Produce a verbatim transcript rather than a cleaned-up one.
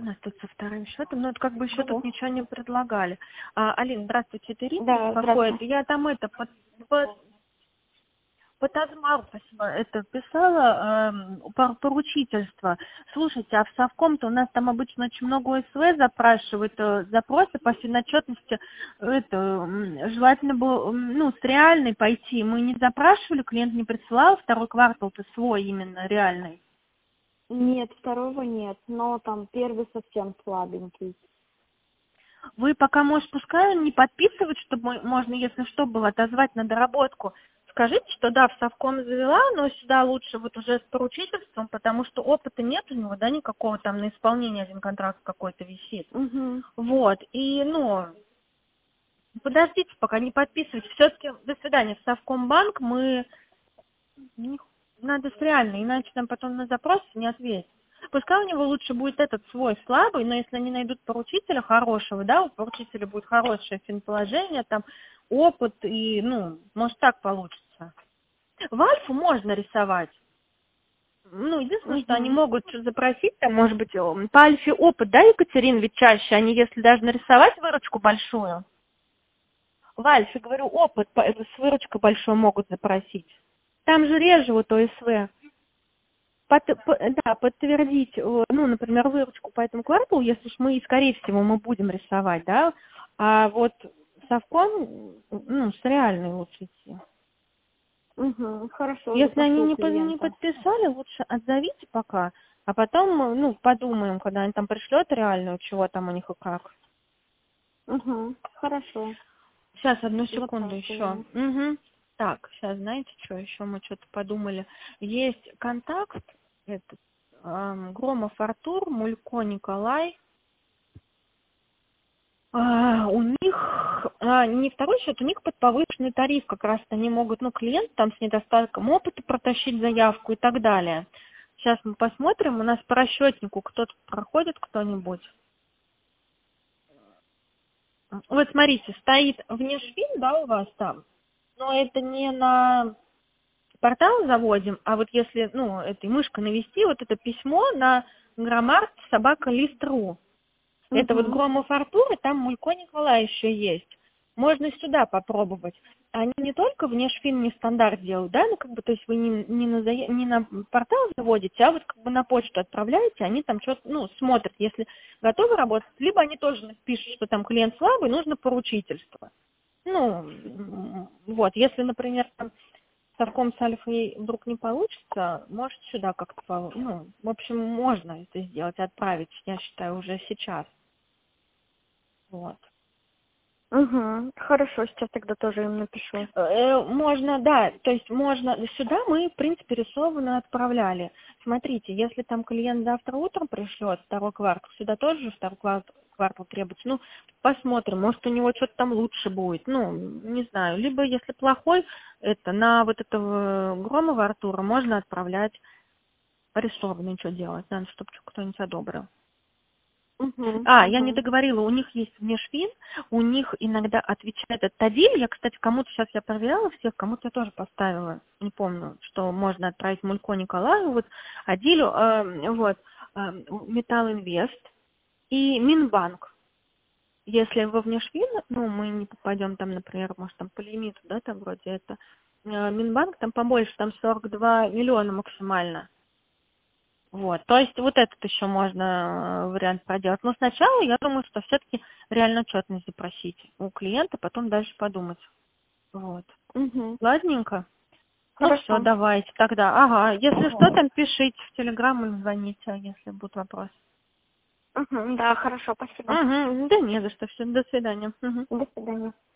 нас тут со вторым счетом? Ну, это как бы еще тут Алло. ничего не предлагали. А, Алина, здравствуйте, это Ирина Да, беспокоит. здравствуйте. Я там это под, под, под Азмал, спасибо, это писала эм, пор- поручительство. Слушайте, а в Совком-то у нас там обычно очень много ОСВ запрашивают, э, запросы по финотчетности. Это, м, желательно было, м, ну, с реальной пойти. Мы не запрашивали, клиент не присылал, второй квартал-то свой именно реальный. Нет, второго нет, но там первый совсем слабенький. Вы пока, может, пускай не подписывать, чтобы можно, если что, было отозвать на доработку. Скажите, что да, в Совком завела, но сюда лучше вот уже с поручительством, потому что опыта нет у него, да, никакого там на исполнение один контракт какой-то висит. Угу. Вот, и, ну, подождите, пока не подписывайте. Все-таки, до свидания, в Совкомбанк мы, не- надо с реальной, иначе нам потом на запрос не ответят. Пускай у него лучше будет этот свой слабый, но если они найдут поручителя хорошего, да, у поручителя будет хорошее финположение, там, опыт, и, ну, может, так получится. В Альфу можно рисовать. Ну, единственное, что они Угу. могут запросить, там, может быть, э, по Альфе опыт, да, Екатерин, ведь чаще, они, если даже нарисовать выручку большую, в Альфе, говорю, опыт по- с выручкой большой могут запросить. Там же реже вот ОСВ. Под- по- да, подтвердить, э, ну, например, выручку по этому кварталу, если уж мы, скорее всего, мы будем рисовать, да, а вот совком, ну, с реальной лучше идти. Угу. Хорошо, Если они запашу не, по- не клиента. подписали, лучше отзовите пока, а потом, э, ну, подумаем, когда они там пришлют реальную, чего там у них и как. Угу. Хорошо, Сейчас, одну секунду еще. запрашиваю. Угу. Так, сейчас, знаете, что еще мы что-то подумали. Есть контакт, этот, эм, Громов Артур, Мулько Николай. А, у них а, не второй счет, у них под повышенный тариф как раз они могут, ну, клиент там с недостатком опыта протащить заявку и так далее. Сейчас мы посмотрим, у нас по расчетнику кто-то проходит, кто-нибудь. Вот смотрите, стоит внешфин, да, у вас там, но это не на портал заводим, а вот если, ну, этой мышкой навести, вот это письмо на громарт собака лист.ру. Это вот Угу. Громов Артур, и там Мулько Николай еще есть. Можно сюда попробовать. Они не только внешфин не стандарт делают, да, ну как бы, то есть вы не, не, на, зая- не на портал заводите, а вот как бы на почту отправляете, они там что-то, ну, смотрят, если готовы работать, либо они тоже пишут, что там клиент слабый, нужно поручительство. Ну, м, вот, если, например, там совком с альфой вдруг не получится, может сюда как-то, полу- ну, в общем, можно это сделать, отправить, я считаю, уже сейчас. Вот. Угу. Хорошо, сейчас тогда тоже им напишу. Э, Можно, да, то есть можно, сюда мы, в принципе, рисованно отправляли. Смотрите, если там клиент завтра утром пришлет второй квартал, сюда тоже же второй квартал, квартал требуется. Ну, посмотрим, может, у него что-то там лучше будет, ну, не знаю. Либо, если плохой, это на вот этого Громова Артура можно отправлять арестованный, что делать, надо, чтобы кто-нибудь одобрил. Угу. А, я не Угу. договорила, у них есть внешфин, у них иногда отвечает этот Тадиль. Я, кстати, кому-то сейчас я проверяла всех, кому-то я тоже поставила, не помню, что можно отправить Мулько Николаю, вот, Адилю, э, вот, э, Металл Инвест и Минбанк. Если во внешфин, ну, мы не попадем там, например, может, там по лимиту, да, там вроде это, э, Минбанк там побольше, там сорок два миллиона максимально. Вот, то есть вот этот еще можно э, вариант проделать. Но сначала я думаю, что все-таки реально отчетность запросить у клиента, потом дальше подумать. Вот. Угу. Ладненько? Ну все, Хорошо. давайте тогда. Ага, если что, там пишите в Телеграм или звоните, если будут вопросы. Угу. Да, хорошо, спасибо. Угу, да не за что, все, до свидания. Мгм. До свидания.